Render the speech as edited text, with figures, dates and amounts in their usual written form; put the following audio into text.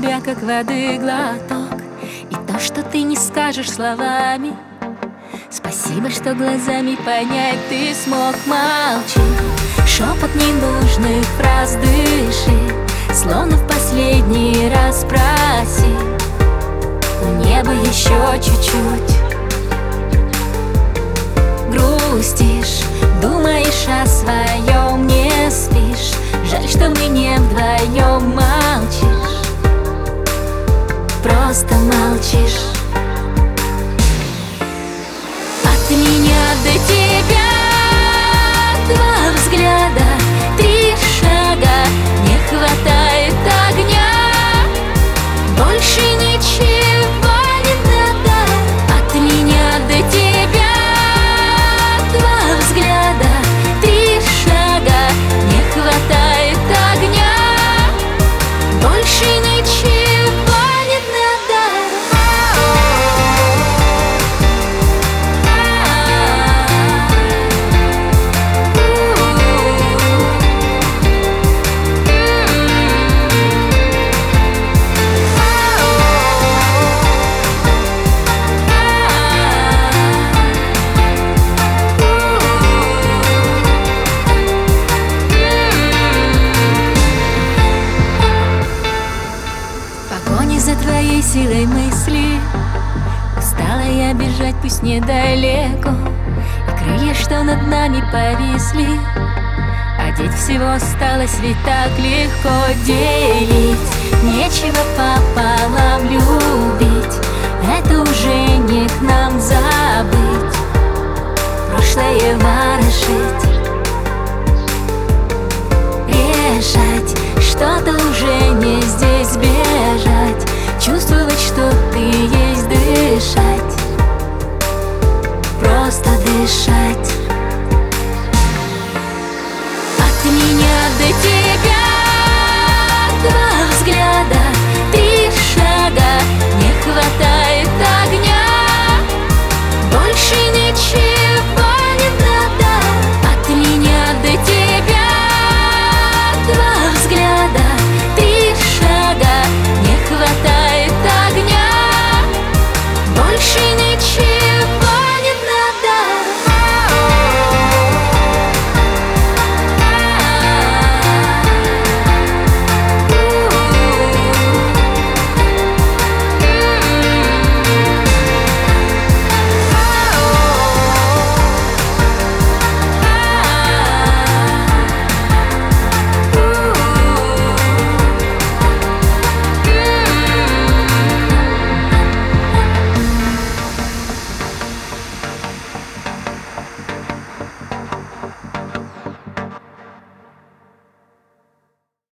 тебя, как воды глоток, и то, что ты не скажешь словами. Спасибо, что глазами понять ты смог. Молчи, шепот ненужных фраз, дыши, словно в последний раз спроси у неба еще чуть-чуть. Грустишь, думаешь о своем, не спишь. Жаль, что мы не вдвоем. Молчишь, просто молчишь. От меня до тебя два взгляда, три шага, не хватает огня, больше ничего не надо. От меня до тебя два взгляда, три шага, не хватает огня, больше ничего не надо. За твоей силой мысли устала я бежать, пусть недалеко. И крылья, что над нами повисли, одеть всего осталось, ведь так легко. Делить нечего пополам, любить это уже не к нам. Забыть прошлое, ворошить, решать что-то